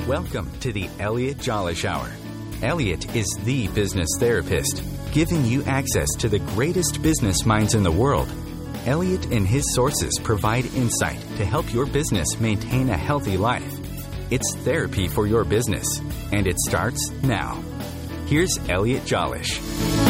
Welcome to the Elliot Jolish Hour. Elliot is the business therapist, giving you access to the greatest business minds in the world. Elliot and his sources provide insight to help your business maintain a healthy life. It's therapy for your business, and it starts now. Here's Elliot Jolish.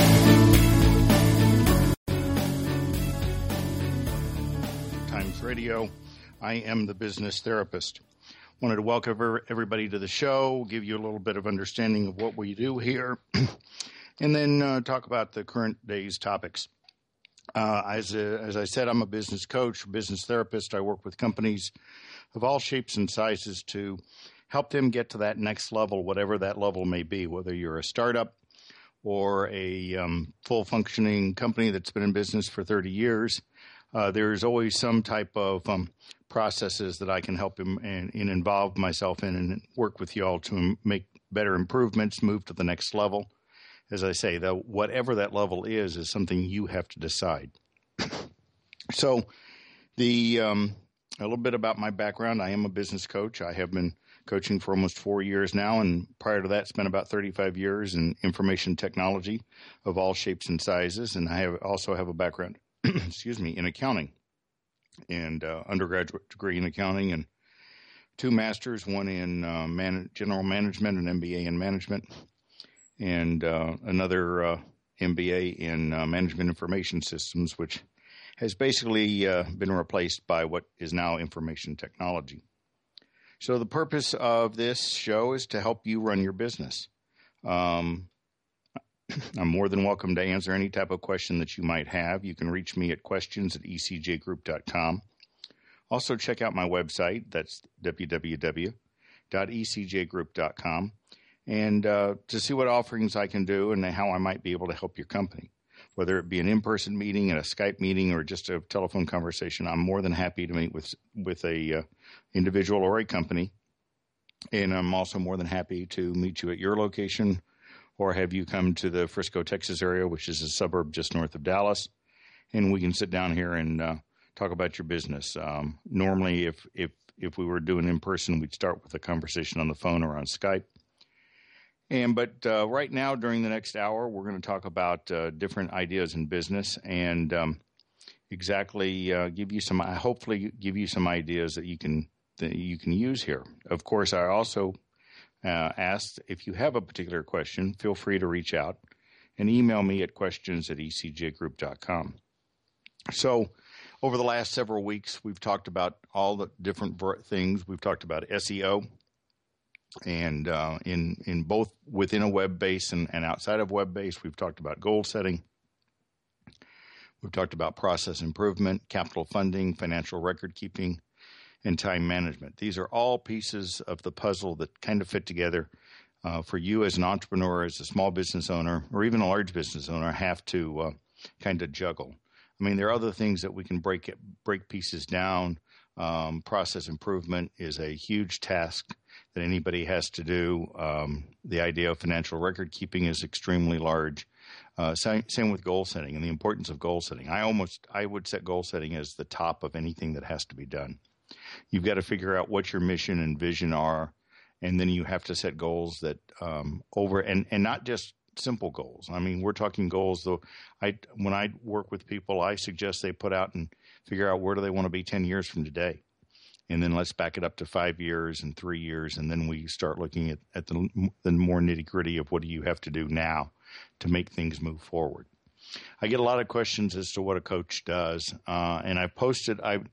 Times Radio. I am the business therapist. Wanted to welcome everybody to the show, give you a little bit of understanding of what we do here, and then talk about the current day's topics. As I said, I'm a business coach, business therapist. I work with companies of all shapes and sizes to help them get to that next level, whatever that level may be, whether you're a startup or a full-functioning company that's been in business for 30 years. There's always some type of processes that I can help him and involve myself in and work with you all to make better improvements, move to the next level. As I say, whatever that level is something you have to decide. So a little bit about my background. I am a business coach. I have been coaching for almost 4 years now, and prior to that, spent about 35 years in information technology of all shapes and sizes. And I also have a background, in accounting and undergraduate degree in accounting and 2 masters, one in general management, an MBA in management, and another MBA in management information systems, which has basically been replaced by what is now information technology. So the purpose of this show is to help you run your business. I'm more than welcome to answer any type of question that you might have. You can reach me at questions@ecjgroup.com. Also, check out my website. That's www.ecjgroup.com. And to see what offerings I can do and how I might be able to help your company. Whether it be an in-person meeting, a Skype meeting, or just a telephone conversation, I'm more than happy to meet with a individual or a company. And I'm also more than happy to meet you at your location or have you come to the Frisco, Texas area, which is a suburb just north of Dallas, and we can sit down here and talk about your business. Normally, if we were doing in person, we'd start with a conversation on the phone or on Skype. But right now, during the next hour, we're going to talk about different ideas in business and hopefully give you some ideas that you can use here. Of course, I also asked if you have a particular question, feel free to reach out and email me at questions@ecjgroup.com. So over the last several weeks, we've talked about all the different things. We've talked about SEO and in both within a web base and outside of web base. We've talked about goal setting. We've talked about process improvement, capital funding, financial record keeping, and time management. These are all pieces of the puzzle that kind of fit together for you as an entrepreneur, as a small business owner, or even a large business owner, have to kind of juggle. I mean, there are other things that we can break pieces down. Process improvement is a huge task that anybody has to do. The idea of financial record keeping is extremely large. Same with goal setting and the importance of goal setting. I would set goal setting as the top of anything that has to be done. You've got to figure out what your mission and vision are, and then you have to set goals that and not just simple goals. I mean, we're talking goals, though. When I work with people, I suggest they put out and figure out where do they want to be 10 years from today. And then let's back it up to 5 years and 3 years, and then we start looking at the more nitty-gritty of what do you have to do now to make things move forward. I get a lot of questions as to what a coach does, and I post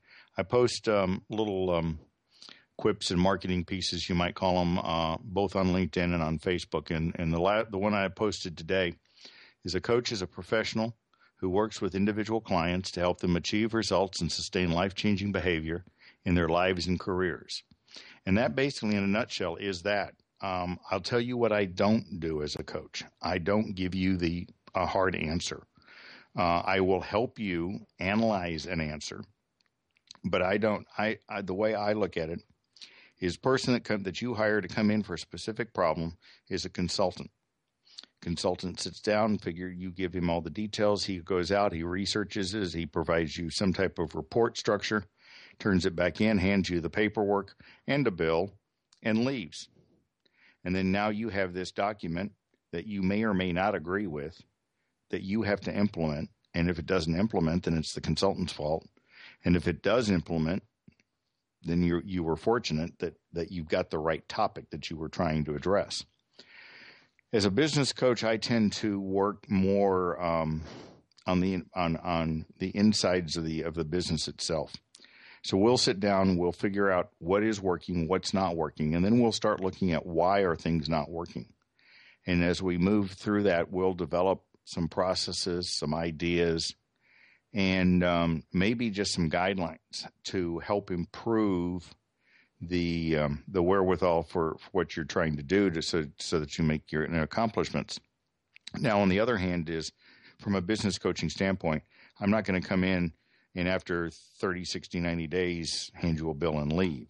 little quips and marketing pieces, you might call them, both on LinkedIn and on Facebook. And the one I posted today is a coach is a professional who works with individual clients to help them achieve results and sustain life-changing behavior in their lives and careers. And that basically, in a nutshell, is that. I'll tell you what I don't do as a coach. I don't give you a hard answer. I will help you analyze an answer. But I don't. The way I look at it is, person that you hire to come in for a specific problem is a consultant. Consultant sits down, you give him all the details. He goes out, he researches it, he provides you some type of report structure, turns it back in, hands you the paperwork and a bill, and leaves. And then now you have this document that you may or may not agree with that you have to implement. And if it doesn't implement, then it's the consultant's fault. And if it does implement, then you were fortunate that you got the right topic that you were trying to address. As a business coach, I tend to work more on the insides of the business itself. So we'll sit down, we'll figure out what is working, what's not working, and then we'll start looking at why are things not working. And as we move through that, we'll develop some processes, some ideas, and maybe just some guidelines to help improve the wherewithal for what you're trying to do so that you make your accomplishments. Now, on the other hand, is from a business coaching standpoint, I'm not going to come in and after 30, 60, 90 days, hand you a bill and leave.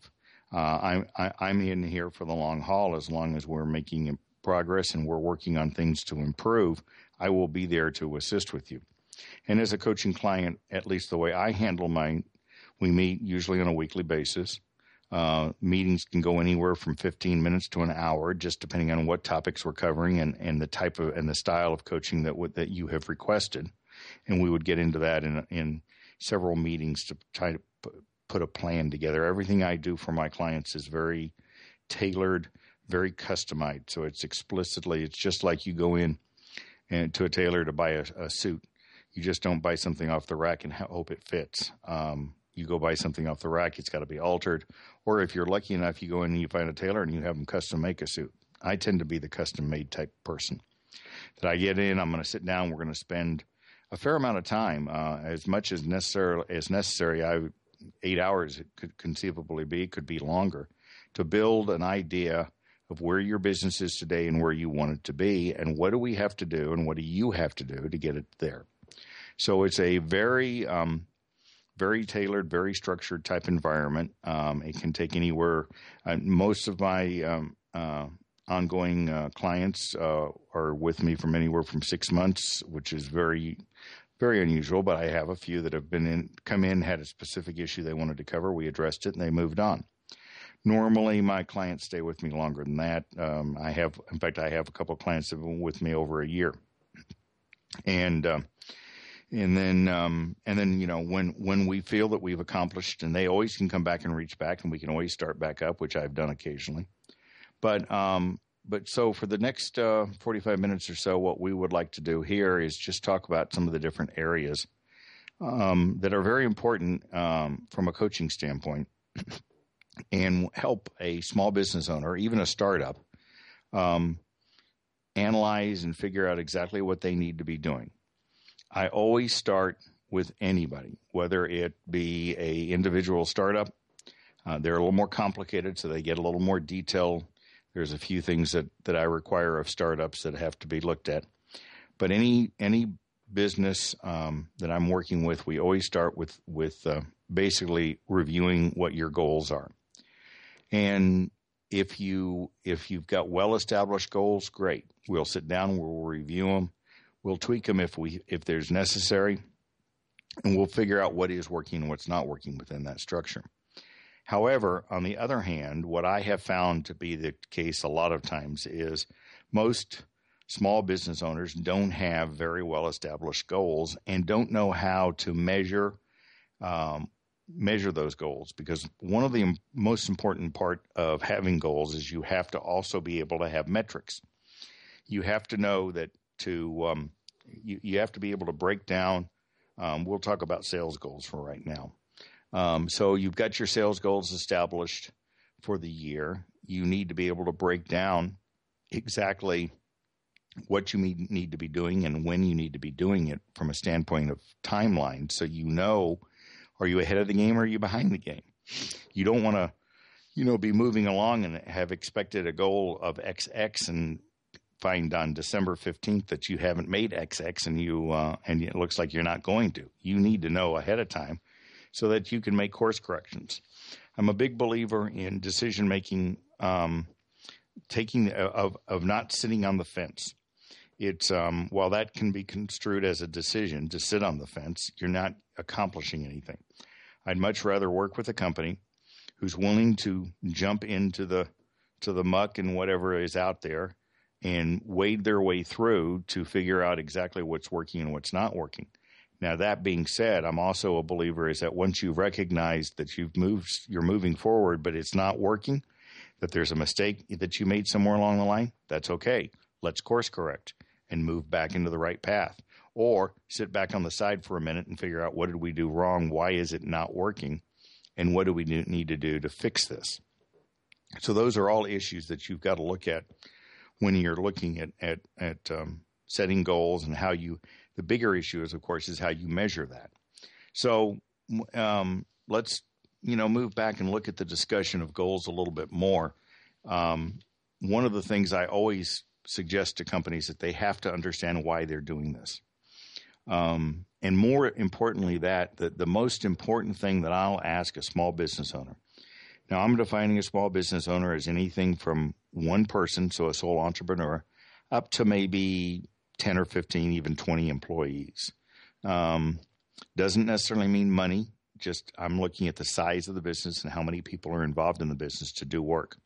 I'm in here for the long haul. As long as we're making progress and we're working on things to improve, I will be there to assist with you. And as a coaching client, at least the way I handle mine, we meet usually on a weekly basis. Meetings can go anywhere from 15 minutes to an hour, just depending on what topics we're covering and the type of and the style of coaching that you have requested. And we would get into that in several meetings to try to put a plan together. Everything I do for my clients is very tailored, very customized. So it's just like you go in and to a tailor to buy a suit. You just don't buy something off the rack and hope it fits. You go buy something off the rack, it's got to be altered. Or if you're lucky enough, you go in and you find a tailor and you have them custom make a suit. I tend to be the custom made type person. That I get in, I'm going to sit down, we're going to spend a fair amount of time, as much as necessary. 8 hours it could conceivably be, it could be longer, to build an idea of where your business is today and where you want it to be, and what do we have to do and what do you have to do to get it there. So it's a very tailored, very structured type environment. It can take anywhere. Most of my ongoing clients are with me from anywhere from 6 months, which is very, very unusual. But I have a few that have come in, had a specific issue they wanted to cover. We addressed it, and they moved on. Normally, my clients stay with me longer than that. I have a couple of clients that have been with me over a year, and then when we feel that we've accomplished, and they always can come back and reach back, and we can always start back up, which I've done occasionally. But so for the next 45 minutes or so, what we would like to do here is just talk about some of the different areas that are very important from a coaching standpoint, and help a small business owner, even a startup, analyze and figure out exactly what they need to be doing. I always start with anybody, whether it be a individual startup. They're a little more complicated, so they get a little more detail. There's a few things that I require of startups that have to be looked at. But any business that I'm working with, we always start with basically reviewing what your goals are. And if you've got well-established goals, great. We'll sit down, we'll review them. We'll tweak them if there's necessary, and we'll figure out what is working and what's not working within that structure. However, on the other hand, what I have found to be the case a lot of times is most small business owners don't have very well-established goals and don't know how to measure those goals, because one of the most important part of having goals is you have to also be able to have metrics. You have to know that you have to be able to break down. We'll talk about sales goals for right now. So you've got your sales goals established for the year. You need to be able to break down exactly what you need to be doing and when you need to be doing it from a standpoint of timeline. So you know, are you ahead of the game or are you behind the game? You don't want to, be moving along and have expected a goal of XX and find on December 15th that you haven't made XX and it looks like you're not going to. You need to know ahead of time so that you can make course corrections. I'm a big believer in decision making, taking of not sitting on the fence. It's while that can be construed as a decision to sit on the fence, you're not accomplishing anything. I'd much rather work with a company who's willing to jump into the to the muck and whatever is out there and wade their way through to figure out exactly what's working and what's not working. Now, that being said, I'm also a believer is that once you've recognized that you're moving forward, but it's not working, that there's a mistake that you made somewhere along the line, that's okay. Let's course correct and move back into the right path. Or sit back on the side for a minute and figure out what did we do wrong, why is it not working, and what do we need to do to fix this. So those are all issues that you've got to look at when you're looking at setting goals and how you. The bigger issue is, of course, is how you measure that. So let's move back and look at the discussion of goals a little bit more. One of the things I always suggest to companies that they have to understand why they're doing this. And more importantly, the most important thing that I'll ask a small business owner. Now, I'm defining a small business owner as anything from one person, so a sole entrepreneur, up to maybe 10 or 15, even 20 employees. Doesn't necessarily mean money. Just I'm looking at the size of the business and how many people are involved in the business to do work.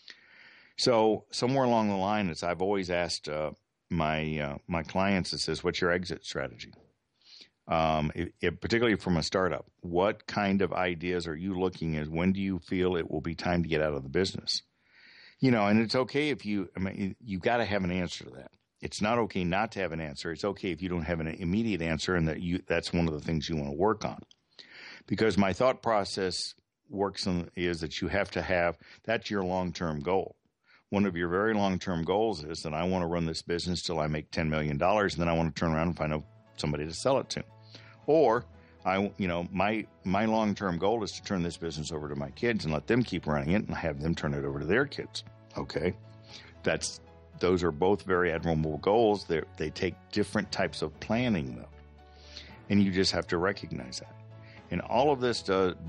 So somewhere along the line, as I've always asked my clients, it says, what's your exit strategy? Particularly from a startup, what kind of ideas are you looking at? When do you feel it will be time to get out of the business? And it's okay if you got to have an answer to that. It's not okay not to have an answer. It's okay if you don't have an immediate answer and that's one of the things you want to work on. Because my thought process is that you have to have, that's your long-term goal. One of your very long-term goals is that I want to run this business till I make $10 million, and then I want to turn around and find somebody to sell it to. Or my long-term goal is to turn this business over to my kids and let them keep running it and have them turn it over to their kids. Okay. Those are both very admirable goals. They take different types of planning though. And you just have to recognize that. And all of this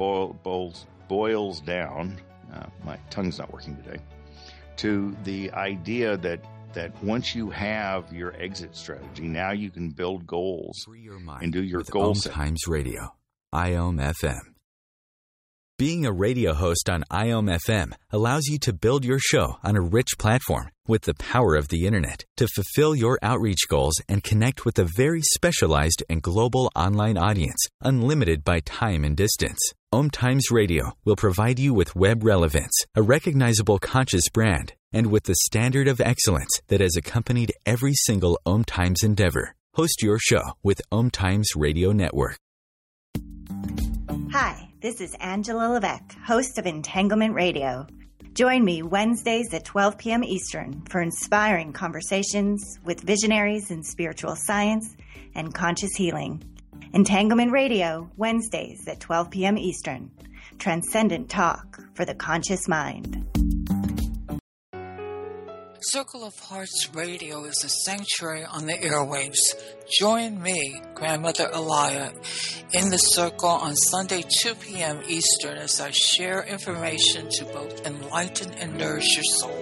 boils down, my tongue's not working today, to the idea that once you have your exit strategy, now you can build goals and do your goal setting. Times Radio, IOM FM. Being a radio host on IOM FM allows you to build your show on a rich platform with the power of the internet to fulfill your outreach goals and connect with a very specialized and global online audience, unlimited by time and distance. IOM Times Radio will provide you with web relevance, a recognizable conscious brand, and with the standard of excellence that has accompanied every single IOM Times endeavor. Host your show with IOM Times Radio Network. Hi, this is Angela Levesque, host of Entanglement Radio. Join me Wednesdays at 12 p.m. Eastern for inspiring conversations with visionaries in spiritual science and conscious healing. Entanglement Radio, Wednesdays at 12 p.m. Eastern. Transcendent talk for the conscious mind. Circle of Hearts Radio is a sanctuary on the airwaves. Join me, Grandmother Elia, in the circle on Sunday, 2 p.m. Eastern as I share information to both enlighten and nourish your soul.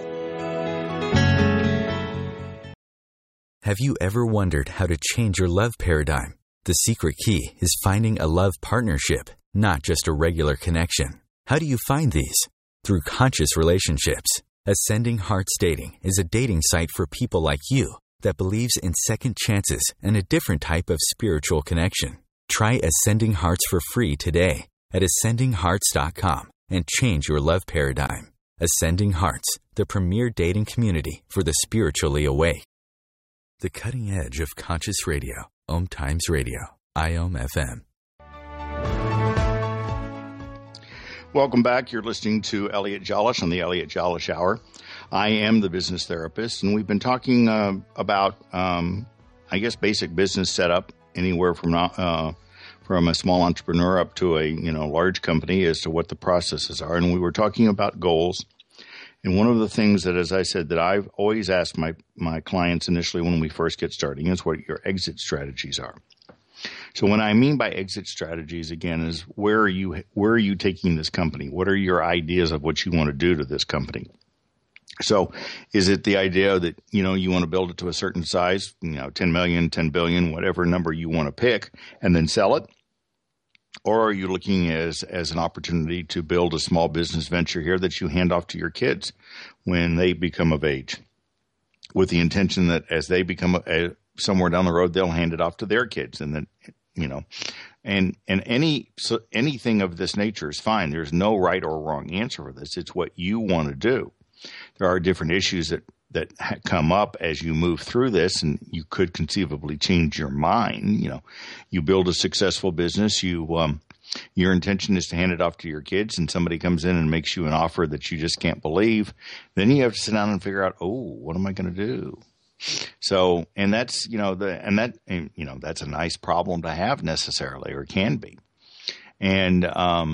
Have you ever wondered how to change your love paradigm? The secret key is finding a love partnership, not just a regular connection. How do you find these? Through conscious relationships. Ascending Hearts Dating is a dating site for people like you that believes in second chances and a different type of spiritual connection. Try Ascending Hearts for free today at ascendinghearts.com and change your love paradigm. Ascending Hearts, the premier dating community for the spiritually awake. The cutting edge of conscious radio, IOM Times Radio, IOM FM. Welcome back. You're listening to Elliot Jolish on the Elliot Jolish Hour. I am the business therapist, and we've been talking about, basic business setup, anywhere from a small entrepreneur up to a large company as to what the processes are. And we were talking about goals. And one of the things that, as I said, that I've always asked my clients initially when we first get starting is what your exit strategies are. So what I mean by exit strategies, again, is where are you taking this company? What are your ideas of what you want to do to this company? So is it the idea that, you want to build it to a certain size, 10 million, 10 billion, whatever number you want to pick, and then sell it? Or are you looking as an opportunity to build a small business venture here that you hand off to your kids when they become of age, with the intention that as they become somewhere down the road, they'll hand it off to their kids, and then, and anything of this nature is fine. There's no right or wrong answer for this. It's what you want to do. There are different issues that come up as you move through this, and you could conceivably change your mind. You build a successful business, your intention is to hand it off to your kids, and somebody comes in and makes you an offer that you just can't believe. Then you have to sit down and figure out, what am I going to do? So, and that's, that's a nice problem to have necessarily, or can be. And,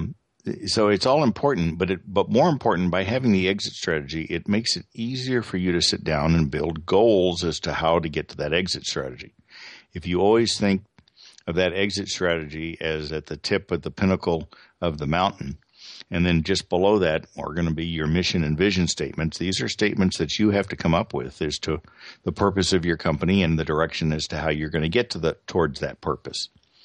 so it's all important, but more important, by having the exit strategy, it makes it easier for you to sit down and build goals as to how to get to that exit strategy. If you always think of that exit strategy as at the tip of the pinnacle of the mountain, and then just below that are going to be your mission and vision statements. These are statements that you have to come up with as to the purpose of your company and the direction as to how you're going to get towards that purpose.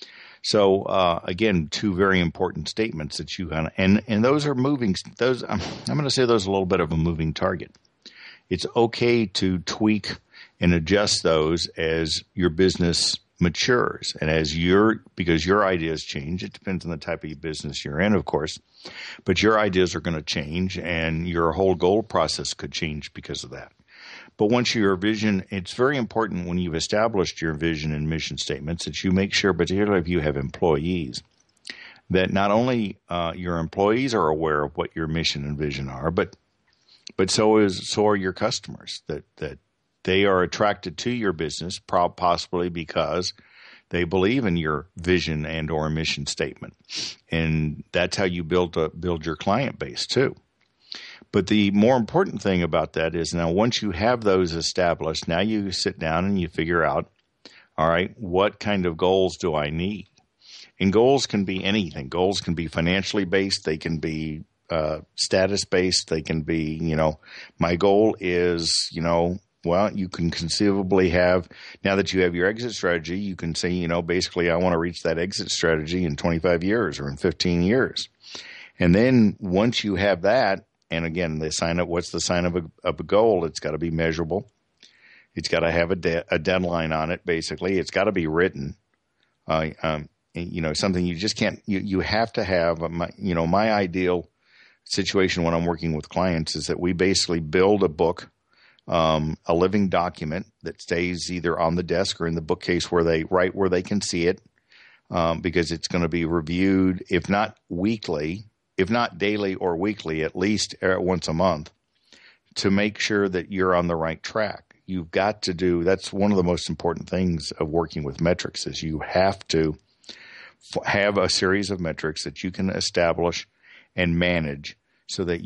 So, again, two very important statements that you kind of, and those are moving, I'm going to say those are a little bit of a moving target. It's okay to tweak and adjust those as your business matures and because your ideas change. It depends on the type of business you're in, of course, but your ideas are going to change, and your whole goal process could change because of that. But once your vision, it's very important when you've established your vision and mission statements that you make sure, particularly if you have employees, that not only your employees are aware of what your mission and vision are, but so are your customers, that they are attracted to your business, possibly because they believe in your vision and or mission statement. And that's how you build your client base too. But the more important thing about that is, now once you have those established, now you sit down and you figure out, all right, what kind of goals do I need? And goals can be anything. Goals can be financially based. They can be status based. They can be, my goal is, well, you can conceivably have, now that you have your exit strategy, you can say, basically I want to reach that exit strategy in 25 years or in 15 years. And then once you have that, and again, what's the sign of a goal? It's got to be measurable. It's got to have a deadline on it, basically. It's got to be written. Something you just can't, you have to have, my ideal situation when I'm working with clients is that we basically build a book, a living document that stays either on the desk or in the bookcase where they can see it, because it's going to be reviewed, if not weekly, if not daily or weekly, at least once a month, to make sure that you're on the right track. You've got to that's one of the most important things of working with metrics, is you have to have a series of metrics that you can establish and manage so that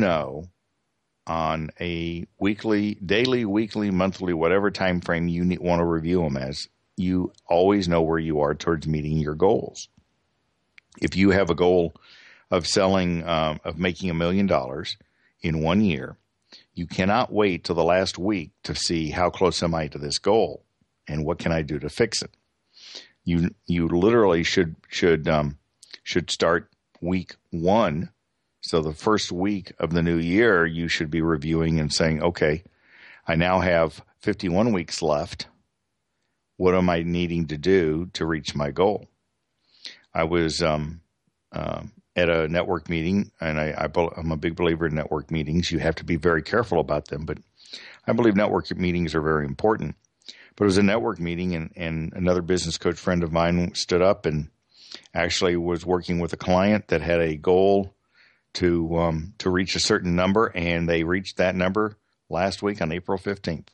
on a daily, weekly, monthly, whatever time frame you want to review them as, you always know where you are towards meeting your goals. If you have a goal of making $1 million in 1 year, you cannot wait till the last week to see how close am I to this goal and what can I do to fix it. You literally should start week 1. So the first week of the new year, you should be reviewing and saying, okay, I now have 51 weeks left. What am I needing to do to reach my goal? I was at a network meeting, and I'm a big believer in network meetings. You have to be very careful about them, but I believe network meetings are very important. But it was a network meeting, and another business coach friend of mine stood up and actually was working with a client that had a goal to reach a certain number, and they reached that number last week on April 15th.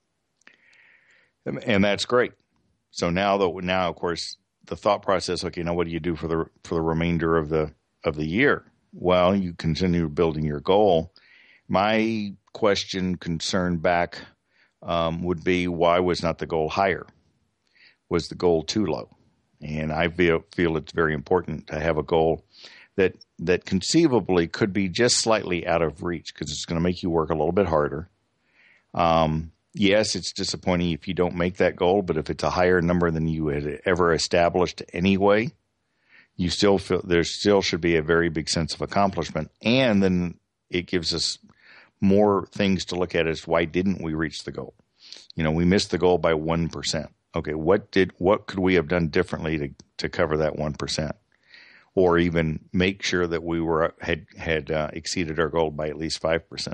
And that's great. So now of course the thought process, okay, now what do you do for the remainder of the year? Well, you continue building your goal. My concern back would be, why was not the goal higher? Was the goal too low? And I feel it's very important to have a goal that conceivably could be just slightly out of reach, because it's going to make you work a little bit harder. Yes, it's disappointing if you don't make that goal, but if it's a higher number than you had ever established anyway, you still feel there still should be a very big sense of accomplishment. And then it gives us more things to look at as why didn't we reach the goal? We missed the goal by 1%. Okay, what could we have done differently to cover that 1%? Or even make sure that we had exceeded our goal by at least 5%.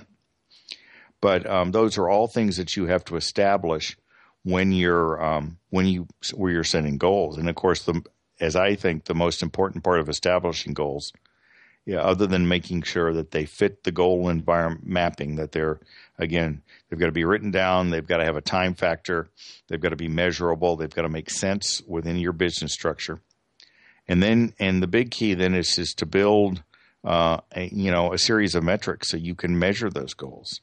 But those are all things that you have to establish when you're setting goals. And of course, as I think the most important part of establishing goals, other than making sure that they fit the goal environment mapping, that they've got to be written down, they've got to have a time factor, they've got to be measurable, they've got to make sense within your business structure. And the big key then is to build a series of metrics so you can measure those goals.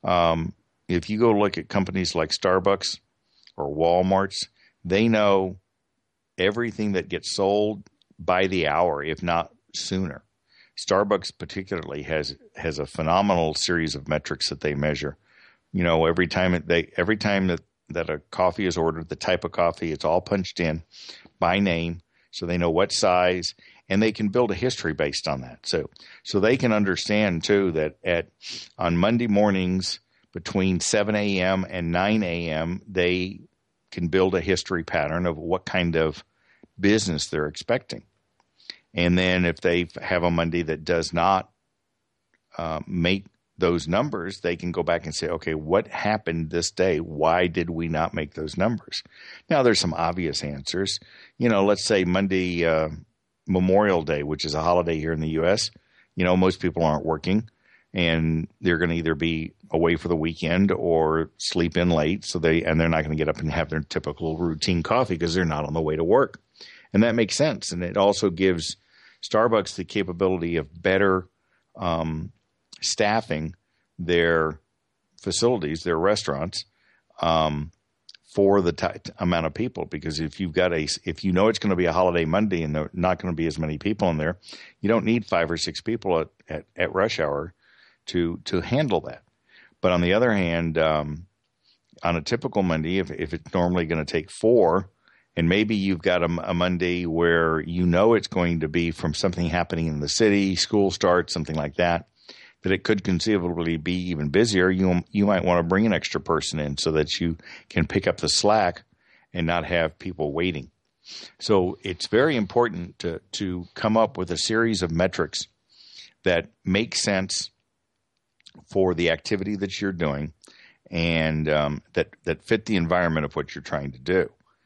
If you go look at companies like Starbucks or Walmart's, they know everything that gets sold by the hour, if not sooner. Starbucks particularly has a phenomenal series of metrics that they measure. Every time that a coffee is ordered, the type of coffee, it's all punched in by name, so they know what size, and they can build a history based on that. So they can understand too that on Monday mornings between 7 a.m. and 9 a.m. they can build a history pattern of what kind of business they're expecting. And then if they have a Monday that does not make those numbers, they can go back and say, okay, what happened this day? Why did we not make those numbers? Now, there's some obvious answers. Let's say Monday, Memorial Day, which is a holiday here in the U.S., most people aren't working, and they're going to either be away for the weekend or sleep in late, and they're not going to get up and have their typical routine coffee because they're not on the way to work. And that makes sense. And it also gives Starbucks the capability of better staffing their facilities, their restaurants, for the amount of people. Because if you know it's going to be a holiday Monday and there are not going to be as many people in there, you don't need 5 or 6 people at rush hour to handle that. But on the other hand, on a typical Monday, if it's normally going to take 4, and maybe you've got a Monday where it's going to be from something happening in the city, school starts, something like that it could conceivably be even busier, you might want to bring an extra person in so that you can pick up the slack and not have people waiting. So it's very important to come up with a series of metrics that make sense for the activity that you're doing and that fit the environment of what you're trying to do.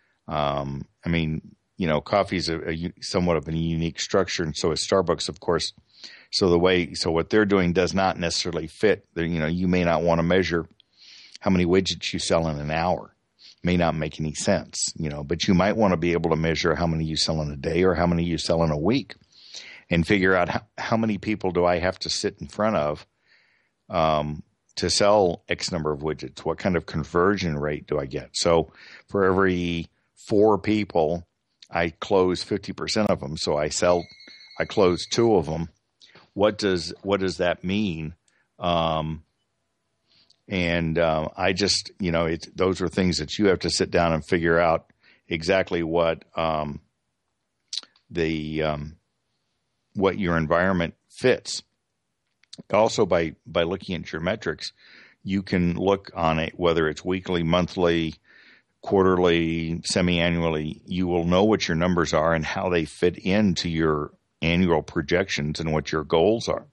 Coffee is somewhat of a unique structure, and so is Starbucks, of course. So what they're doing does not necessarily fit. You may not want to measure how many widgets you sell in an hour. May not make any sense, but you might want to be able to measure how many you sell in a day or how many you sell in a week, and figure out how many people do I have to sit in front of to sell X number of widgets. What kind of conversion rate do I get? So for every 4 people, I close 50% of them. So I close 2 of them. What does that mean? I just, those are things that you have to sit down and figure out exactly what what your environment fits. Also, by looking at your metrics, you can look on it, whether it's weekly, monthly, quarterly, semi-annually. You will know what your numbers are and how they fit into your annual projections and what your goals are.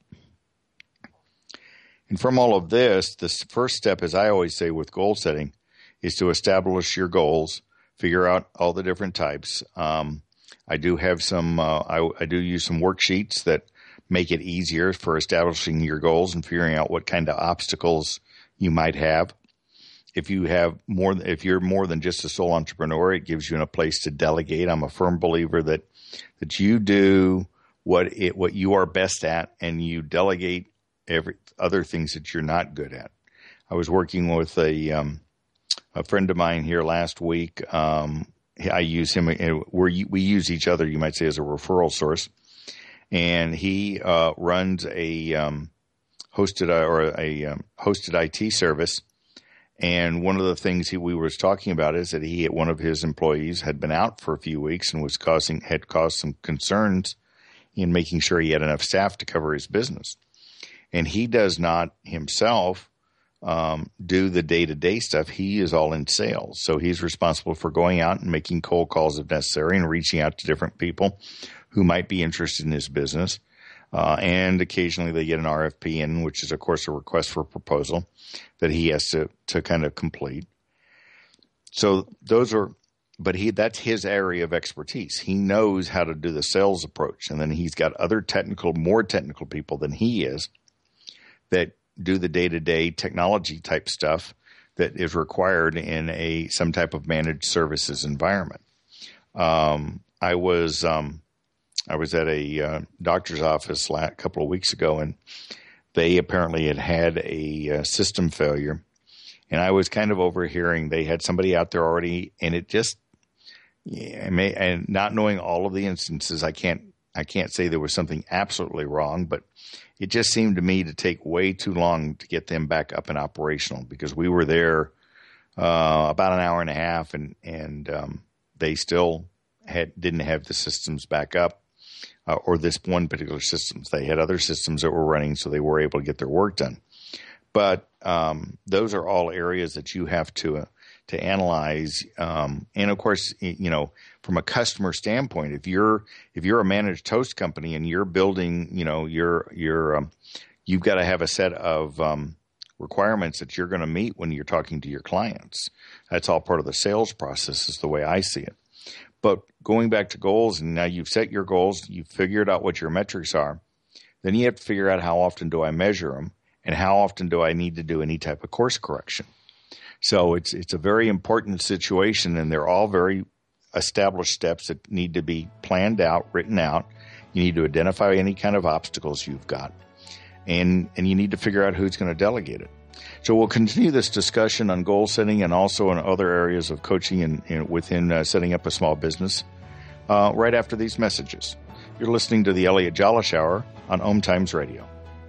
And from all of this, the first step, as I always say with goal setting, is to establish your goals, figure out all the different types. I do have some, I do use some worksheets that make it easier for establishing your goals and figuring out what kind of obstacles you might have. If you're more than just a sole entrepreneur, it gives you a place to delegate. I'm a firm believer that you do what you are best at, and you delegate other things that you're not good at. I was working with a friend of mine here last week. I use him. We use each other, you might say, as a referral source. And he runs a hosted IT service, And one of the things we was talking about is that one of his employees had been out for a few weeks and had caused some concerns in making sure he had enough staff to cover his business. And he does not himself do the day-to-day stuff. He is all in sales. So he's responsible for going out and making cold calls if necessary and reaching out to different people who might be interested in his business. And occasionally they get an RFP in, which is, of course, a request for proposal that he has to kind of complete. So that's his area of expertise. He knows how to do the sales approach. And then he's got other more technical people than he is that do the day-to-day technology type stuff that is required in some type of managed services environment. I was at a doctor's office a couple of weeks ago, and they apparently had a system failure. And I was kind of overhearing they had somebody out there already, and it just, and not knowing all of the instances, I can't say there was something absolutely wrong, but it just seemed to me to take way too long to get them back up and operational, because we were there about an hour and a half, and they still didn't have the systems back up. Or this one particular systems. They had other systems that were running, so they were able to get their work done. But those are all areas that you have to analyze. And of course, from a customer standpoint, if you're a managed host company and you're building, you've got to have a set of requirements that you're going to meet when you're talking to your clients. That's all part of the sales process, is the way I see it. But going back to goals, and now you've set your goals, you've figured out what your metrics are, then you have to figure out how often do I measure them and how often do I need to do any type of course correction. So it's a very important situation, and they're all very established steps that need to be planned out, written out. You need to identify any kind of obstacles you've got, and you need to figure out who's going to delegate it. So we'll continue this discussion on goal setting and also in other areas of coaching and within setting up a small business right after these messages. You're listening to the Elliot Jolish Hour on Om Times Radio.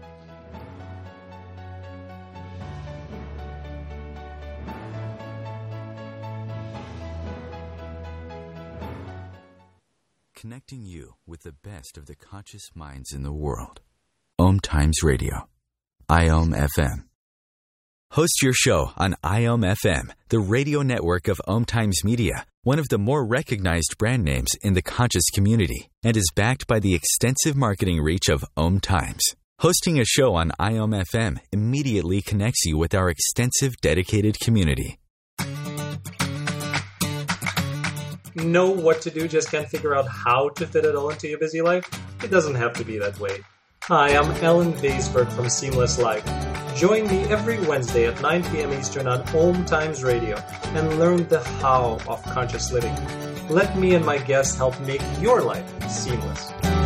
Connecting you with the best of the conscious minds in the world. Om Times Radio. IOM FM. Host your show on IOM FM, the radio network of Om Times Media, one of the more recognized brand names in the conscious community, and is backed by the extensive marketing reach of Om Times. Hosting a show on IOM FM immediately connects you with our extensive dedicated community. Know what to do, just can't figure out how to fit it all into your busy life? It doesn't have to be that way. Hi, I'm Alan Baisberg from Seamless Life. Join me every Wednesday at 9 p.m. Eastern on Om Times Radio and learn the how of conscious living. Let me and my guests help make your life seamless.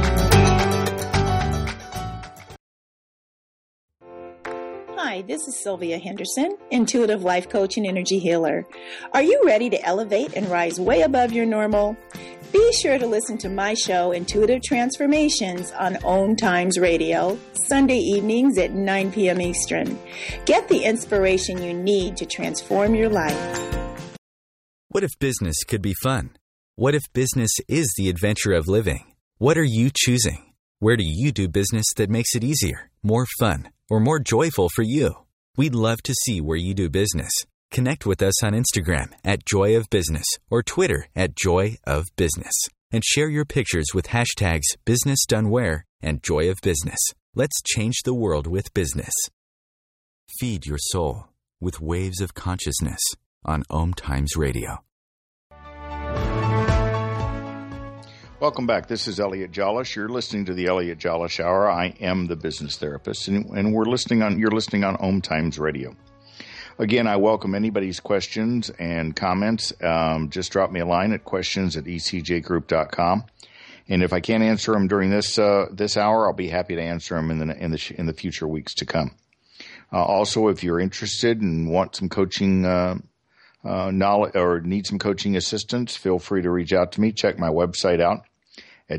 Hi, this is Sylvia Henderson, intuitive life coach and energy healer. Are you ready to elevate and rise way above your normal? Be sure to listen to my show, Intuitive Transformations, on Om Times Radio, Sunday evenings at 9 p.m. Eastern. Get the inspiration you need to transform your life. What if business could be fun? What if business is the adventure of living? What are you choosing? Where do you do business that makes it easier, more fun, or more joyful for you? We'd love to see where you do business. Connect with us on Instagram at Joy of Business or Twitter at Joy of Business, and share your pictures with hashtags BusinessDoneWhere and Joy of Business. Let's change the world with business. Feed your soul with waves of consciousness on Om Times Radio. Welcome back. This is Elliot Jolish. You're listening to the Elliot Jolish Hour. I am the business therapist, and you're listening on Om Times Radio. Again, I welcome anybody's questions and comments. Just drop me a line at questions@ecjgroup.com. And if I can't answer them during this hour, I'll be happy to answer them in the future weeks to come. Also, if you're interested and want some coaching knowledge or need some coaching assistance, feel free to reach out to me. Check my website out at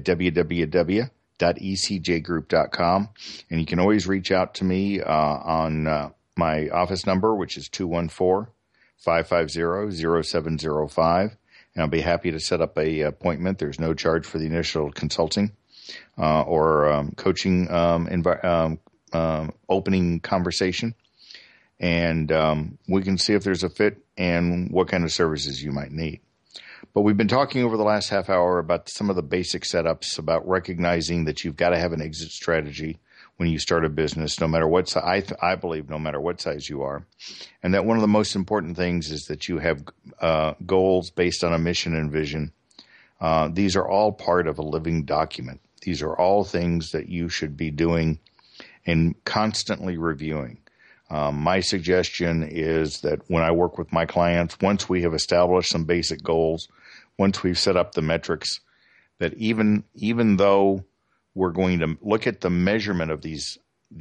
www.ecjgroup.com. And you can always reach out to me on my office number, which is 550-0705, and I'll be happy to set up a appointment. There's no charge for the initial consulting or coaching opening conversation, and we can see if there's a fit and what kind of services you might need. But we've been talking over the last half hour about some of the basic setups, about recognizing that you've got to have an exit strategy when you start a business, no matter what size, I believe no matter what size you are. And that one of the most important things is that you have goals based on a mission and vision. These are all part of a living document. These are all things that you should be doing and constantly reviewing. My suggestion is that when I work with my clients, once we have established some basic goals, once we've set up the metrics, that even though we're going to look at the measurement of these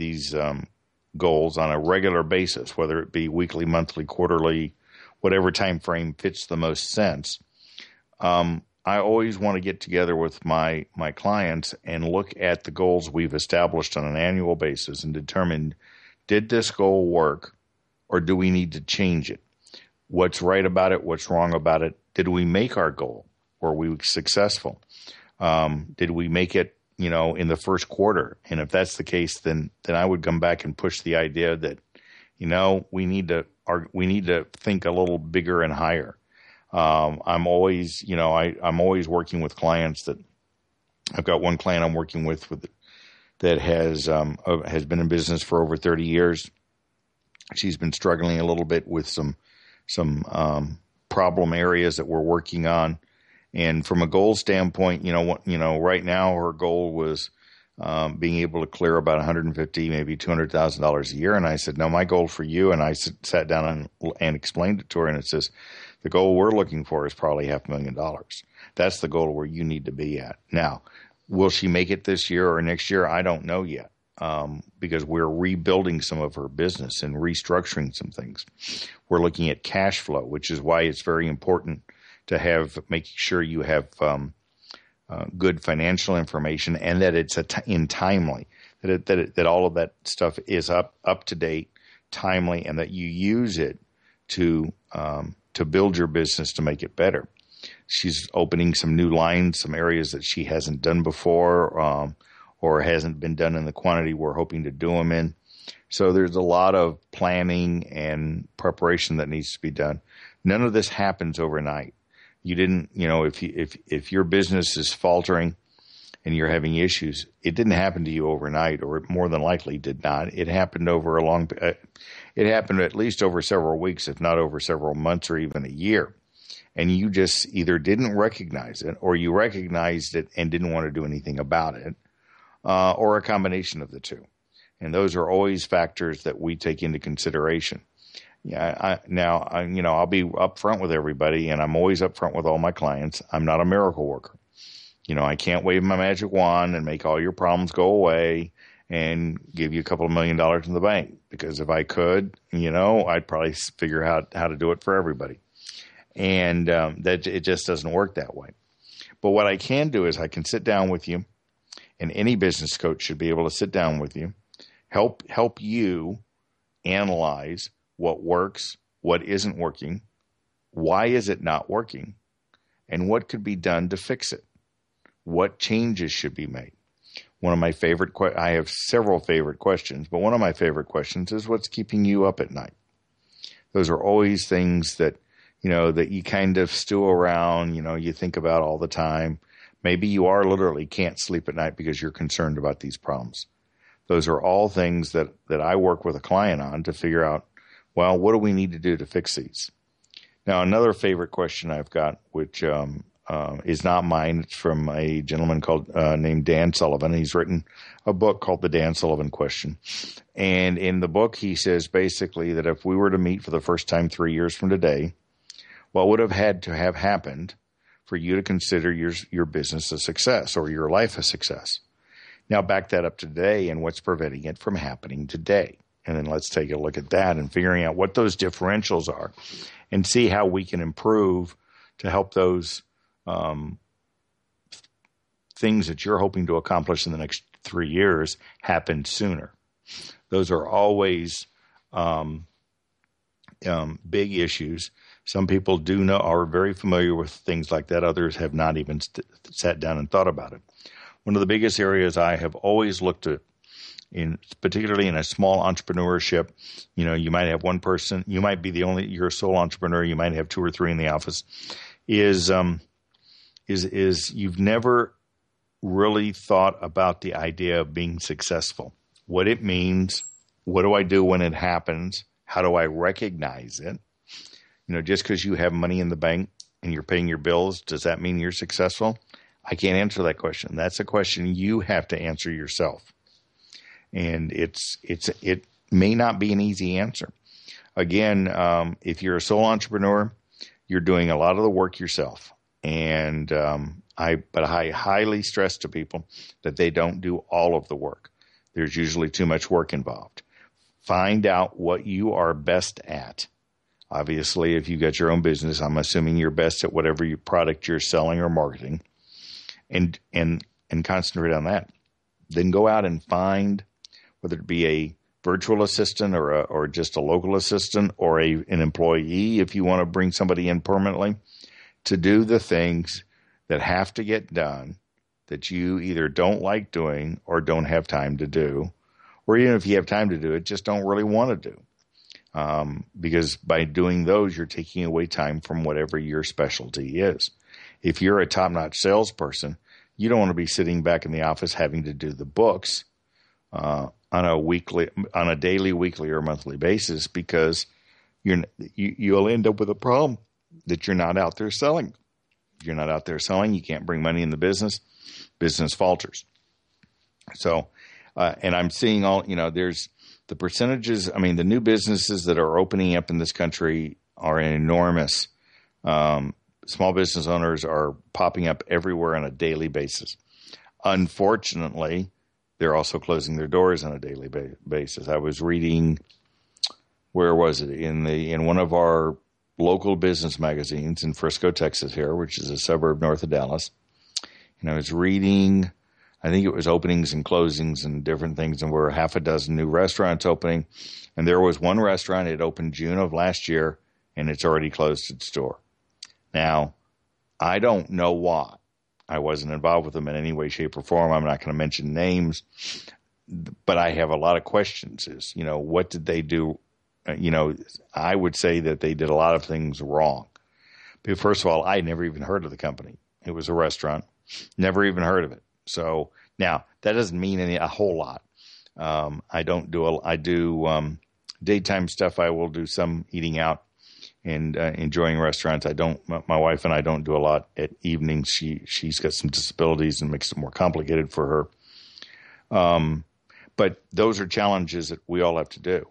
goals on a regular basis, whether it be weekly, monthly, quarterly, whatever time frame fits the most sense, I always want to get together with my clients and look at the goals we've established on an annual basis and determine, did this goal work or do we need to change it? What's right about it? What's wrong about it? Did we make our goal? Were we successful? Did we make it, in the first quarter? And if that's the case, then I would come back and push the idea that, we need to think a little bigger and higher. I'm always working with clients that I've got one client I'm working with that has been in business for over 30 years. She's been struggling a little bit with some problem areas that we're working on. And from a goal standpoint, right now her goal was being able to clear about $150,000, maybe $200,000 a year. And I said, no, my goal for you, and I sat down and explained it to her, and it says, the goal we're looking for is probably $500,000. That's the goal where you need to be at. Now, will she make it this year or next year? I don't know yet, because we're rebuilding some of her business and restructuring some things. We're looking at cash flow, which is why it's very important to making sure you have good financial information, and that it's timely, that all of that stuff is up to date, timely, and that you use it to build your business to make it better. She's opening some new lines, some areas that she hasn't done before, or hasn't been done in the quantity we're hoping to do them in. So there's a lot of planning and preparation that needs to be done. None of this happens overnight. You didn't, if your business is faltering and you're having issues, it didn't happen to you overnight, or it more than likely did not. It happened over it happened at least over several weeks, if not over several months or even a year. And you just either didn't recognize it, or you recognized it and didn't want to do anything about it, or a combination of the two. And those are always factors that we take into consideration. Yeah, I'll be upfront with everybody, and I'm always upfront with all my clients. I'm not a miracle worker. I can't wave my magic wand and make all your problems go away and give you a couple of $1 million in the bank. Because if I could, I'd probably figure out how to do it for everybody. And that it just doesn't work that way. But what I can do is I can sit down with you, and any business coach should be able to sit down with you, help you analyze what works, what isn't working, why is it not working, and what could be done to fix it. What changes should be made. One of my favorite I have several favorite questions, but one of my favorite questions is, what's keeping you up at night? Those are always things that, that you kind of stew around, you think about all the time. Maybe you literally can't sleep at night because you're concerned about these problems. Those are all things that I work with a client on to figure out, well, what do we need to do to fix these? Now, another favorite question I've got, which is not mine, it's from a gentleman named Dan Sullivan. He's written a book called The Dan Sullivan Question. And in the book, he says basically that if we were to meet for the first time 3 years from today, what would have had to have happened for you to consider your business a success or your life a success? Now, back that up to today and what's preventing it from happening today. And then let's take a look at that and figuring out what those differentials are and see how we can improve to help those things that you're hoping to accomplish in the next 3 years happen sooner. Those are always big issues. Some people are very familiar with things like that. Others have not even sat down and thought about it. One of the biggest areas I have always looked at, particularly in a small entrepreneurship, you might have one person, you might be you're a sole entrepreneur, you might have 2 or 3 in the office, is you've never really thought about the idea of being successful, what it means, what do I do when it happens, how do I recognize it? Just because you have money in the bank and you're paying your bills, does that mean you're successful? I can't answer that question. That's a question you have to answer yourself. And it may not be an easy answer. Again, if you're a sole entrepreneur, you're doing a lot of the work yourself. And I highly stress to people that they don't do all of the work. There's usually too much work involved. Find out what you are best at. Obviously, if you got your own business, I'm assuming you're best at whatever product you're selling or marketing, and concentrate on that. Then go out and find, whether it be a virtual assistant or just a local assistant or an employee, if you want to bring somebody in permanently, to do the things that have to get done that you either don't like doing or don't have time to do, or even if you have time to do it, just don't really want to do. Because by doing those, you're taking away time from whatever your specialty is. If you're a top-notch salesperson, you don't want to be sitting back in the office having to do the books on a daily, weekly, or monthly basis, because you'll end up with a problem that you're not out there selling. If you're not out there selling, you can't bring money in the business. Business falters. So, and I'm seeing there's the percentages. I mean, the new businesses that are opening up in this country are enormous. Small business owners are popping up everywhere on a daily basis. Unfortunately, they're also closing their doors on a daily basis. I was reading, where was it? In one of our local business magazines in Frisco, Texas here, which is a suburb north of Dallas. And I was reading, I think it was openings and closings and different things, and we're 6 new restaurants opening. And there was one restaurant, it opened June of last year, and it's already closed its door. Now, I don't know why. I wasn't involved with them in any way, shape, or form. I'm not going to mention names, but I have a lot of questions. What did they do? I would say that they did a lot of things wrong. But first of all, I never even heard of the company. It was a restaurant. Never even heard of it. So now that doesn't mean a whole lot. I do daytime stuff. I will do some eating out and enjoying restaurants. My wife and I don't do a lot at evenings. She's got some disabilities and makes it more complicated for her. But those are challenges that we all have to do.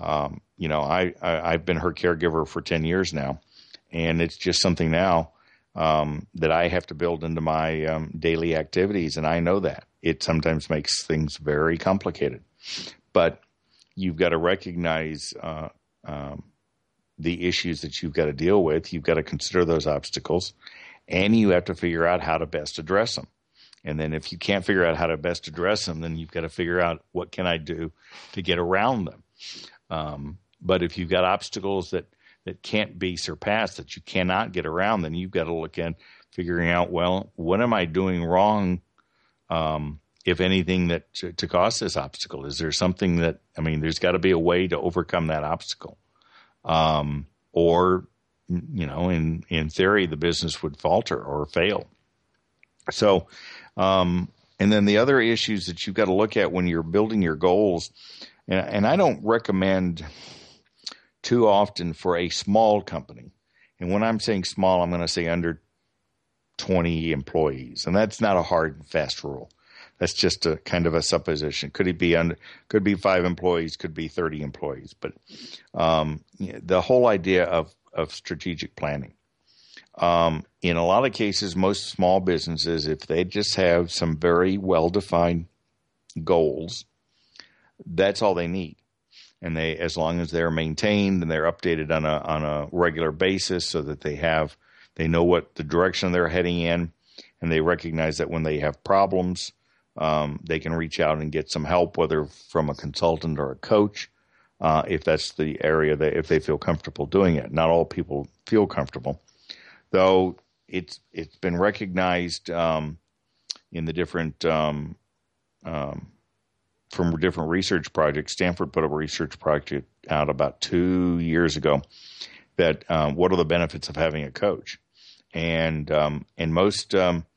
I've been her caregiver for 10 years now, and it's just something now that I have to build into my daily activities, and I know that. It sometimes makes things very complicated. But you've got to recognize the issues that you've got to deal with. You've got to consider those obstacles, and you have to figure out how to best address them. And then if you can't figure out how to best address them, then you've got to figure out, what can I do to get around them? But if you've got obstacles that can't be surpassed, that you cannot get around, then you've got to look at figuring out, well, what am I doing wrong, if anything, that to cause this obstacle? Is there something there's got to be a way to overcome that obstacle. Or, in theory, the business would falter or fail. So, and then the other issues that you've got to look at when you're building your goals, and I don't recommend too often for a small company. And when I'm saying small, I'm going to say under 20 employees. And that's not a hard and fast rule. That's just a kind of a supposition. Could be 5 employees, could be 30 employees. But the whole idea of strategic planning. In a lot of cases, most small businesses, if they just have some very well-defined goals, that's all they need. And as long as they're maintained and they're updated on a regular basis, so that they know what the direction they're heading in, and they recognize that when they have problems, they can reach out and get some help, whether from a consultant or a coach, if that's the area that if they feel comfortable doing it. Not all people feel comfortable, though. It's been recognized in the different from different research projects. Stanford put a research project out about 2 years ago that what are the benefits of having a coach, and most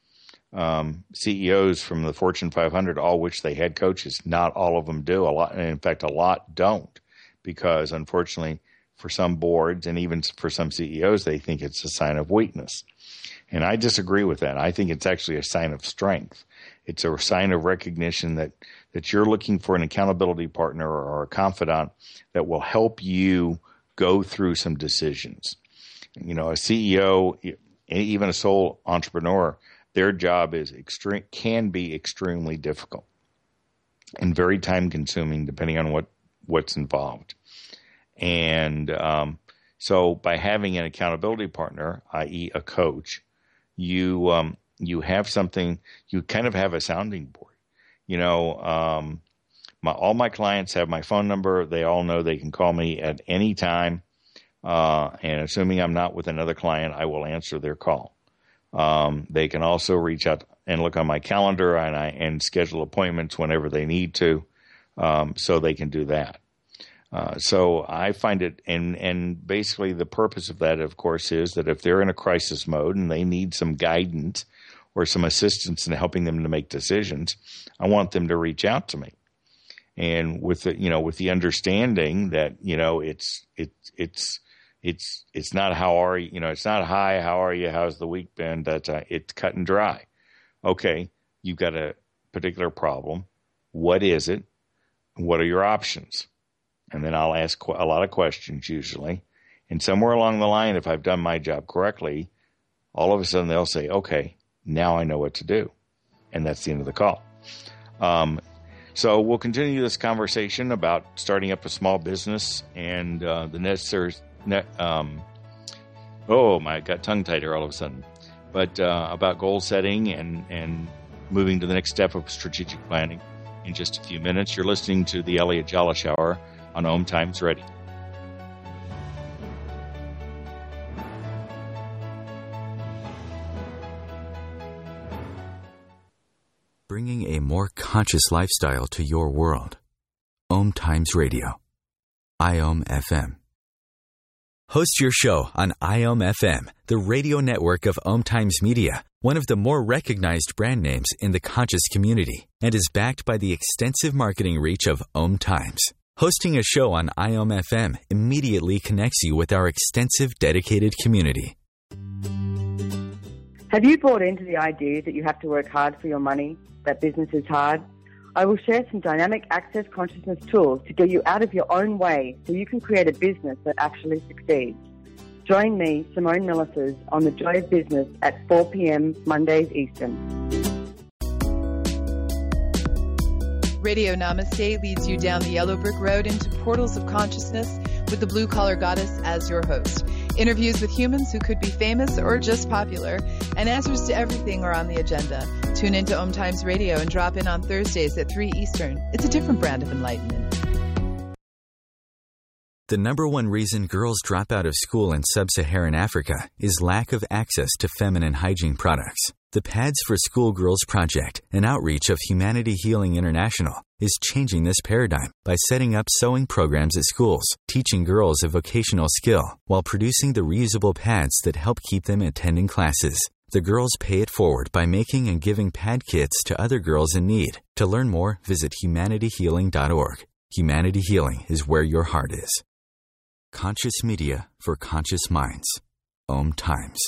CEOs from the Fortune 500 all wish they had coaches. Not all of them do. In fact, a lot don't, because unfortunately, for some boards and even for some CEOs, they think it's a sign of weakness. And I disagree with that. I think it's actually a sign of strength. It's a sign of recognition that you're looking for an accountability partner or a confidant that will help you go through some decisions. You know, a CEO, even a sole entrepreneur, their job can be extremely difficult and very time consuming depending on what's involved. And so by having an accountability partner, i.e. a coach, you have something, you kind of have a sounding board. You know, all my clients have my phone number. They all know they can call me at any time. And assuming I'm not with another client, I will answer their call. They can also reach out and look on my calendar and schedule appointments whenever they need to. So they can do that. So I find it, and basically the purpose of that, of course, is that if they're in a crisis mode and they need some guidance or some assistance in helping them to make decisions, I want them to reach out to me. And with the understanding that, it's not how are you, it's not hi, how are you, how's the week been? It's cut and dry. Okay, you've got a particular problem. What is it? What are your options? And then I'll ask a lot of questions usually. And somewhere along the line, if I've done my job correctly, all of a sudden they'll say, okay, now I know what to do. And that's the end of the call. So we'll continue this conversation about starting up a small business and the necessary, I got tongue-tied here all of a sudden. But about goal setting and moving to the next step of strategic planning in just a few minutes. You're listening to the Elliot Jalish Hour on Om Times Radio. Bringing a more conscious lifestyle to your world. Om Times Radio. IOM FM. Host your show on IOM FM, the radio network of Om Times Media, one of the more recognized brand names in the conscious community, and is backed by the extensive marketing reach of Om Times. Hosting a show on IOM FM immediately connects you with our extensive dedicated community. Have you bought into the idea that you have to work hard for your money, that business is hard? I will share some dynamic access consciousness tools to get you out of your own way so you can create a business that actually succeeds. Join me, Simone Millicers, on The Joy of Business at 4 p.m. Mondays Eastern. Radio Namaste leads you down the yellow brick road into portals of consciousness with the blue-collar goddess as your host. Interviews with humans who could be famous or just popular, and answers to everything are on the agenda. Tune into Om Times Radio and drop in on Thursdays at 3 Eastern. It's a different brand of enlightenment. The number one reason girls drop out of school in sub-Saharan Africa is lack of access to feminine hygiene products. The Pads for Schoolgirls Project, an outreach of Humanity Healing International, is changing this paradigm by setting up sewing programs at schools, teaching girls a vocational skill, while producing the reusable pads that help keep them attending classes. The girls pay it forward by making and giving pad kits to other girls in need. To learn more, visit humanityhealing.org. Humanity Healing is where your heart is. Conscious media for conscious minds. Om Times.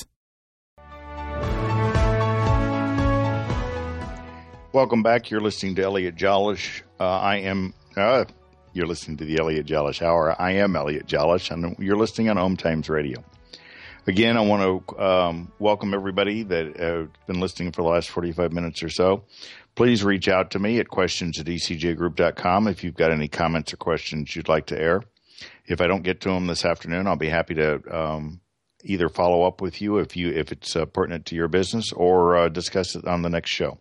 Welcome back. You're listening to Elliot Jalish. You're listening to the Elliot Jalish Hour. I am Elliot Jalish, and you're listening on Om Times Radio. Again, I want to welcome everybody that have been listening for the last 45 minutes or so. Please reach out to me at questions@ecjgroup.com if you've got any comments or questions you'd like to air. If I don't get to them this afternoon, I'll be happy to either follow up with you if it's pertinent to your business or discuss it on the next show.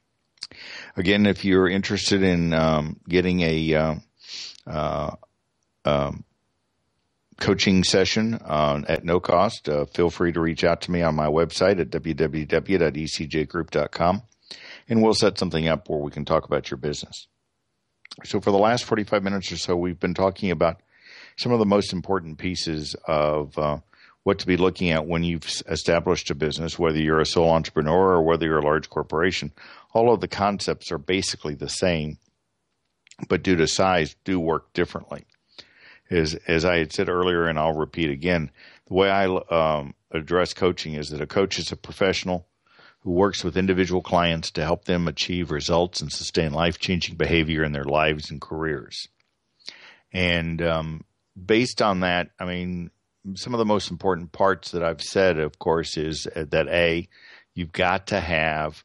Again, if you're interested in getting a coaching session at no cost, feel free to reach out to me on my website at www.ecjgroup.com, and we'll set something up where we can talk about your business. So for the last 45 minutes or so, we've been talking about some of the most important pieces of what to be looking at when you've established a business, whether you're a sole entrepreneur or whether you're a large corporation. All of the concepts are basically the same, but due to size, do work differently. As I had said earlier, and I'll repeat again, the way I address coaching is that a coach is a professional who works with individual clients to help them achieve results and sustain life-changing behavior in their lives and careers. And based on that, I mean, some of the most important parts that I've said, of course, is that A, you've got to have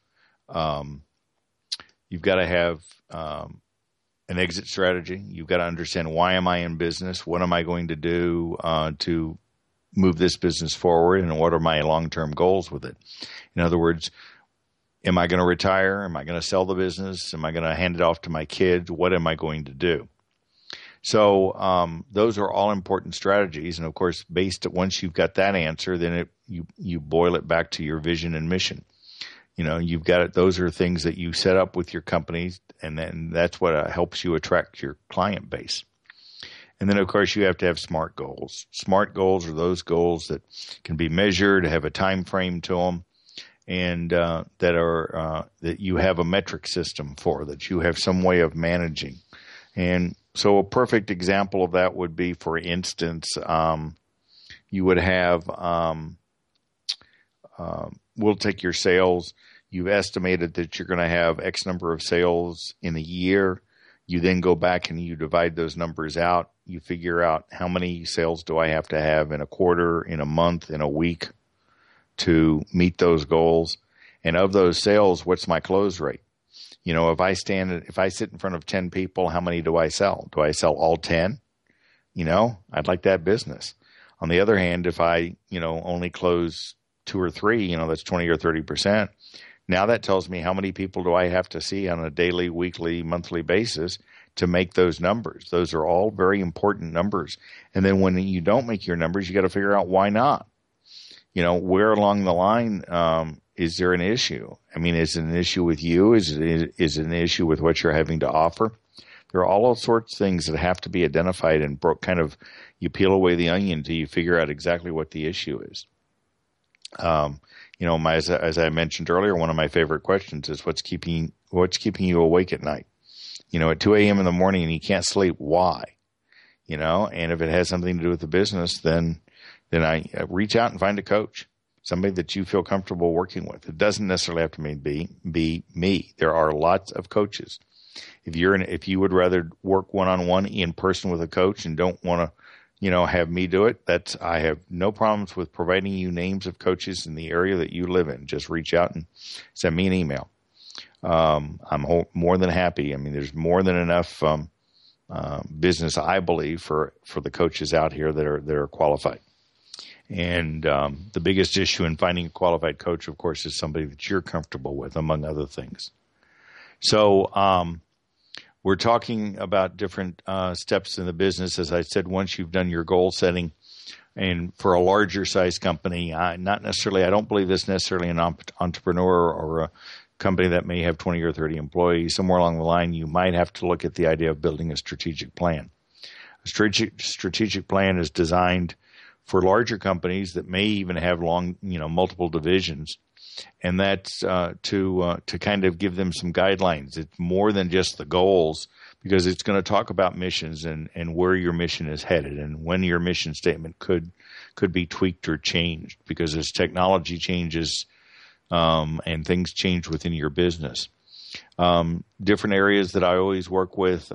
an exit strategy. You've got to understand, why am I in business? What am I going to do to move this business forward? And what are my long-term goals with it? In other words, am I going to retire? Am I going to sell the business? Am I going to hand it off to my kids? What am I going to do? So those are all important strategies. And of course, once you've got that answer, then you boil it back to your vision and mission. You know, you've got it. Those are things that you set up with your companies, and then that's what helps you attract your client base. And then, of course, you have to have SMART goals. SMART goals are those goals that can be measured, have a time frame to them, and that you have a metric system for, that you have some way of managing. And so a perfect example of that would be, for instance, you would have we'll take your sales. You've estimated that you're going to have X number of sales in a year. You then go back and you divide those numbers out. You figure out, how many sales do I have to have in a quarter, in a month, in a week to meet those goals? And of those sales, what's my close rate? You know, if I sit in front of 10 people, how many do I sell? Do I sell all 10? You know, I'd like that business. On the other hand, if I, only close 2 or 3, that's 20 or 30%. Now that tells me, how many people do I have to see on a daily, weekly, monthly basis to make those numbers? Those are all very important numbers. And then when you don't make your numbers, you got to figure out why not. Where along the line is there an issue? I mean, is it an issue with you? Is it an issue with what you're having to offer? There are all sorts of things that have to be identified, and you peel away the onion until you figure out exactly what the issue is. As I mentioned earlier, one of my favorite questions is, what's keeping you awake at night? At 2 a.m. in the morning and you can't sleep, why? And if it has something to do with the business, then I reach out and find a coach, somebody that you feel comfortable working with. It doesn't necessarily have to be me. There are lots of coaches. If you would rather work one-on-one in person with a coach and don't want to, have me do it, I have no problems with providing you names of coaches in the area that you live in. Just reach out and send me an email. I'm more than happy. I mean, there's more than enough business, I believe, for the coaches out here that are qualified. And the biggest issue in finding a qualified coach, of course, is somebody that you're comfortable with, among other things. So we're talking about different steps in the business. As I said, once you've done your goal setting, and for a larger size company, I don't believe this necessarily an entrepreneur or a company that may have 20 or 30 employees. Somewhere along the line, you might have to look at the idea of building a strategic plan. A strategic plan is designed for larger companies that may even have multiple divisions. And that's to kind of give them some guidelines. It's more than just the goals, because it's going to talk about missions and where your mission is headed, and when your mission statement could be tweaked or changed, because as technology changes and things change within your business. Different areas that I always work with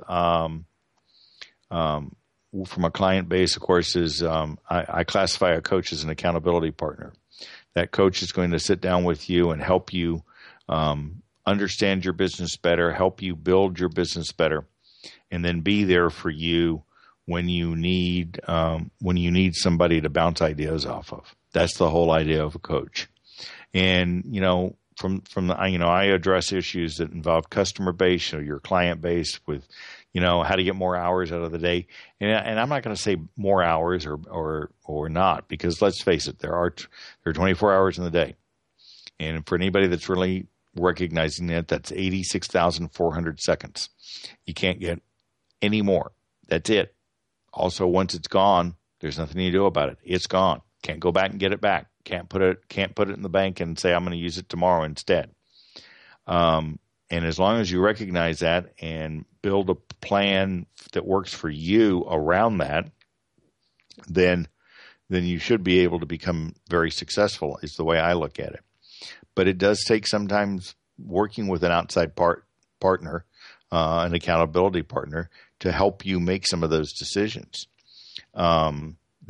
from a client base, of course, is I classify a coach as an accountability partner. That coach is going to sit down with you and help you understand your business better, help you build your business better, and then be there for you when you need somebody to bounce ideas off of. That's the whole idea of a coach. And I address issues that involve customer base or your client base with how to get more hours out of the day. And I'm not going to say more hours or not, because let's face it, there are 24 hours in the day. And for anybody that's really recognizing that, that's 86,400 seconds. You can't get any more. That's it. Also, once it's gone, there's nothing you do about it. It's gone. Can't go back and get it back. Can't put it in the bank and say I'm going to use it tomorrow instead. And as long as you recognize that and build a plan that works for you around that, then you should be able to become very successful, is the way I look at it. But it does take sometimes working with an outside partner, an accountability partner, to help you make some of those decisions. Some of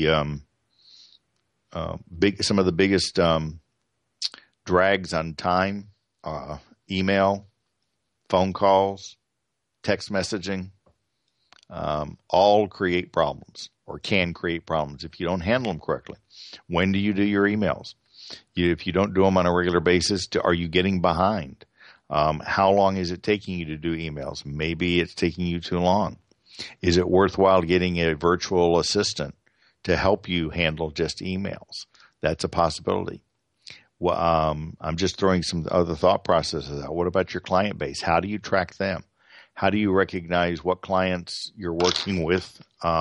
the biggest drags on time, email, phone calls, text messaging, all create problems or can create problems if you don't handle them correctly. When do you do your emails? If you don't do them on a regular basis, are you getting behind? How long is it taking you to do emails? Maybe it's taking you too long. Is it worthwhile getting a virtual assistant to help you handle just emails? That's a possibility. Well, I'm just throwing some other thought processes out. What about your client base? How do you track them? How do you recognize what clients you're working with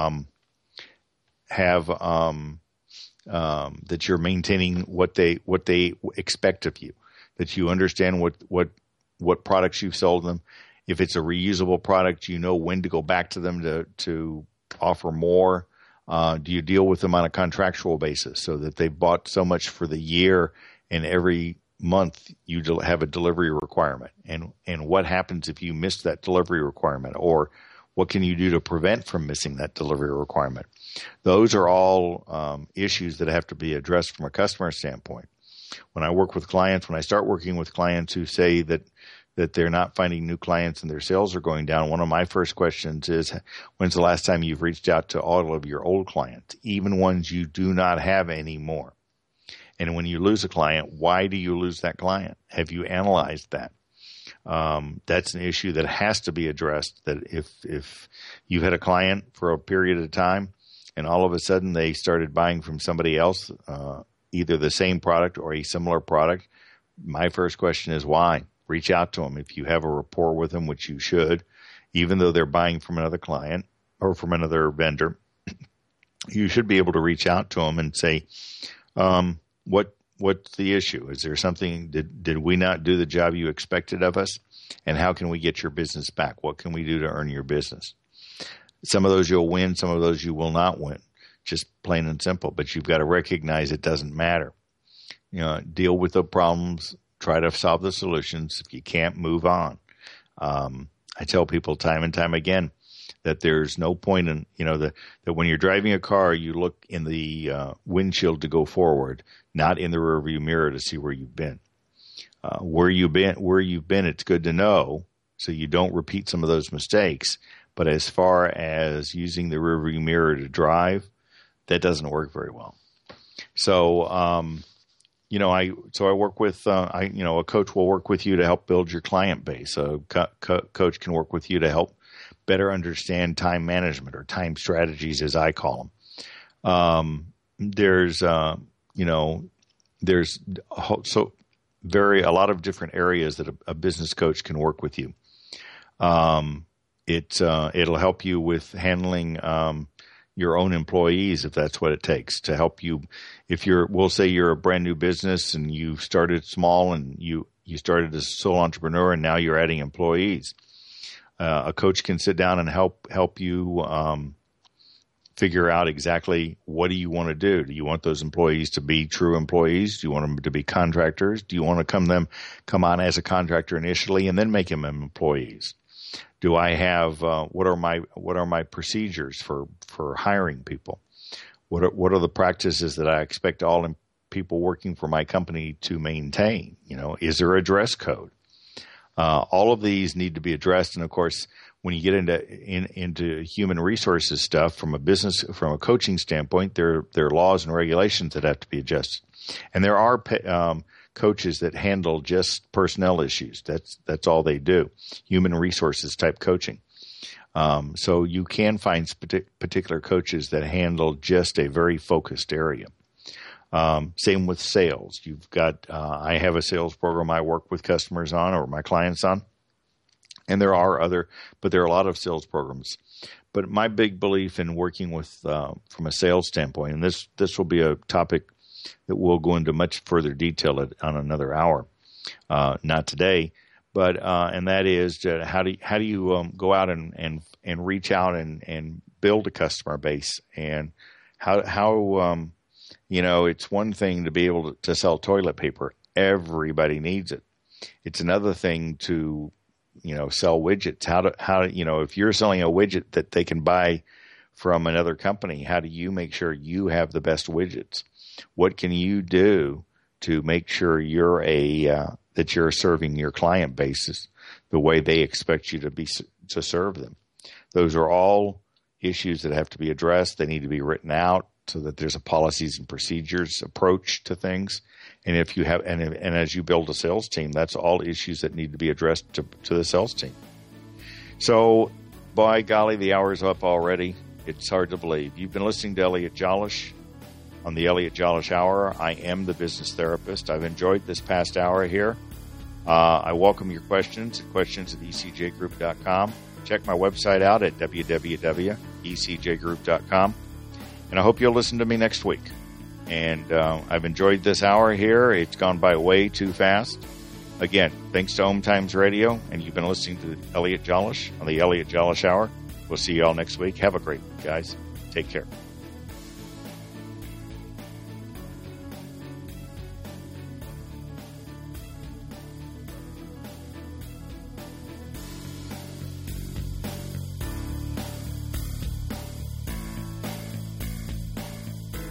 have that you're maintaining what they expect of you, that you understand what products you've sold them. If it's a reusable product, you know when to go back to them to offer more. Do you deal with them on a contractual basis so that they've bought so much for the year and every month you have a delivery requirement? And what happens if you miss that delivery requirement? Or what can you do to prevent from missing that delivery requirement? Those are all issues that have to be addressed from a customer standpoint. When I start working with clients who say that they're not finding new clients and their sales are going down, one of my first questions is, when's the last time you've reached out to all of your old clients, even ones you do not have anymore? And when you lose a client, why do you lose that client? Have you analyzed that? That's an issue that has to be addressed, that if you had a client for a period of time and all of a sudden they started buying from somebody else, either the same product or a similar product, my first question is why? Reach out to them. If you have a rapport with them, which you should, even though they're buying from another client or from another vendor, you should be able to reach out to them and say, what's the issue? Is there something, did we not do the job you expected of us? And how can we get your business back? What can we do to earn your business? Some of those you'll win, some of those you will not win. Just plain and simple. But you've got to recognize it doesn't matter. Deal with the problems, try to solve the solutions. If you can't, move on. I tell people time and time again that there's no point in, that when you're driving a car, you look in the windshield to go forward, not in the rearview mirror to see where you've been. Where you've been, it's good to know so you don't repeat some of those mistakes. But as far as using the rearview mirror to drive, that doesn't work very well. So, I work with, a coach will work with you to help build your client base. A coach can work with you to help better understand time management or time strategies, as I call them. There's a lot of different areas that a business coach can work with you. It'll help you with handling your own employees, if that's what it takes, to help you. We'll say you're a brand new business and you started small and you started as a sole entrepreneur and now you're adding employees. A coach can sit down and help you figure out exactly what do you want to do. Do you want those employees to be true employees? Do you want them to be contractors? Do you want to come on as a contractor initially and then make them employees? Do I have what are my procedures for hiring people? What are the practices that I expect all people working for my company to maintain? Is there a dress code? All of these need to be addressed, and of course, when you get into human resources stuff from a coaching standpoint, there are laws and regulations that have to be adjusted, and there are coaches that handle just personnel issues. That's all they do. Human resources type coaching. So you can find particular coaches that handle just a very focused area. Same with sales. You've got, I have a sales program I work with customers on or my clients on. And there are but there are a lot of sales programs. But my big belief in working with, from a sales standpoint, and this will be a topic that we'll go into much further detail on another hour, not today, but and that is how do you go out and reach out and build a customer base, and how it's one thing to be able to sell toilet paper. Everybody needs it. It's another thing to sell widgets. How if you're selling a widget that they can buy from another company, how do you make sure you have the best widgets? What can you do to make sure you're that you're serving your client bases the way they expect you to serve them? Those are all issues that have to be addressed. They need to be written out so that there's a policies and procedures approach to things. And if you have, and as you build a sales team, that's all issues that need to be addressed to the sales team. So, by golly, the hour's up already. It's hard to believe. You've been listening to Elliot Jolish on the Elliot Jolish Hour. I am the business therapist. I've enjoyed this past hour here. I welcome your questions at ecjgroup.com. Check my website out at www.ecjgroup.com. And I hope you'll listen to me next week. And I've enjoyed this hour here. It's gone by way too fast. Again, thanks to Home Times Radio, and you've been listening to Elliot Jolish on the Elliot Jolish Hour. We'll see you all next week. Have a great week, guys. Take care.